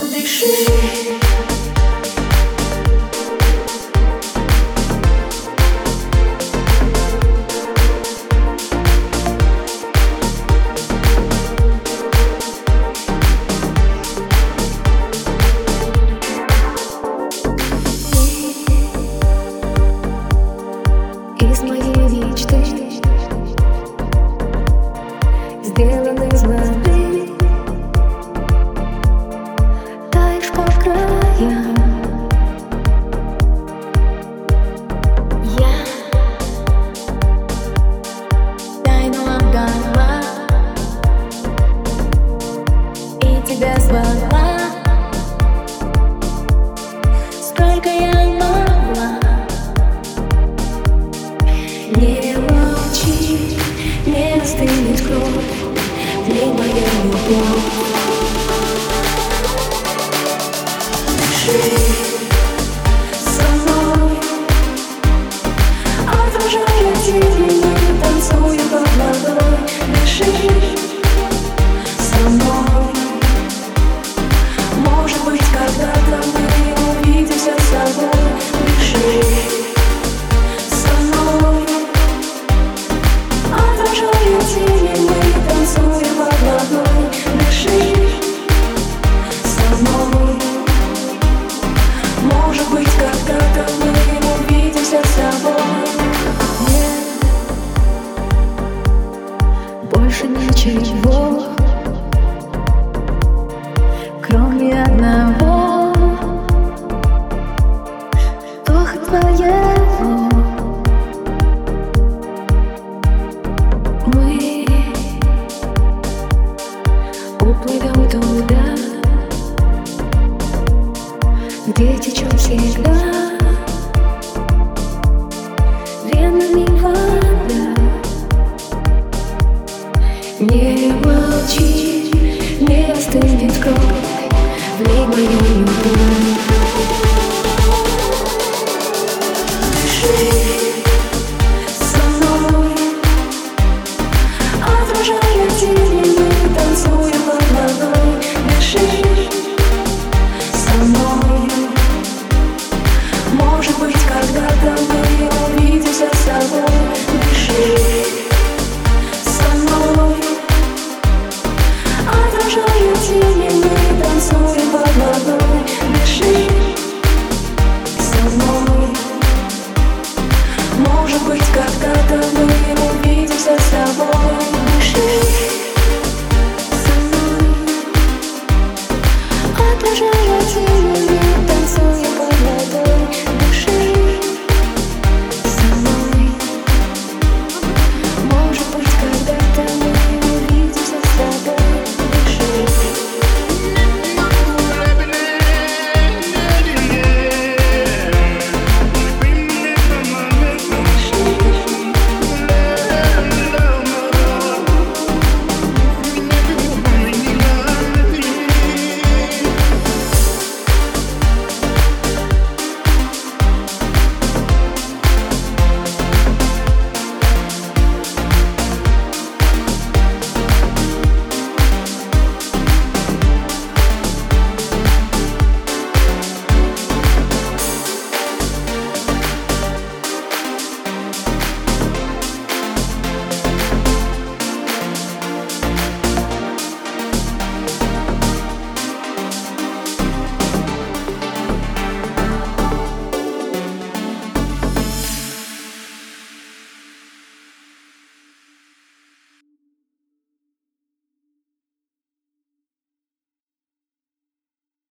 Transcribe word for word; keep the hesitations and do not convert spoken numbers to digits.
Дыши. Из моей мечты сделан из воды, таешь по краям. Я тайну отдала и тебя звала. Сколько я могла. Не молчи, не остынет кровь, влей моя любовь. Дыши со мной, отражая тени, танцуя под водой. Дыши со мной, может быть, когда-то мы увидимся с тобой. Дыши со мной, отражая тени, мы танцуем под водой. Дыши со мной, может быть, когда-то мы увидимся с тобой. Нет больше ничего, кроме одного вдоха твоего. Мы уплывем туда, где течет всегда венами вода. Не молчи, не остынет кровь, влей мою любовь. Дыши со мной, отражая тени, мы танцуем под водой. Дыши со мной, может быть, когда-то мы увидимся с тобой. Дыши со мной, отражая тени, мы танцуем.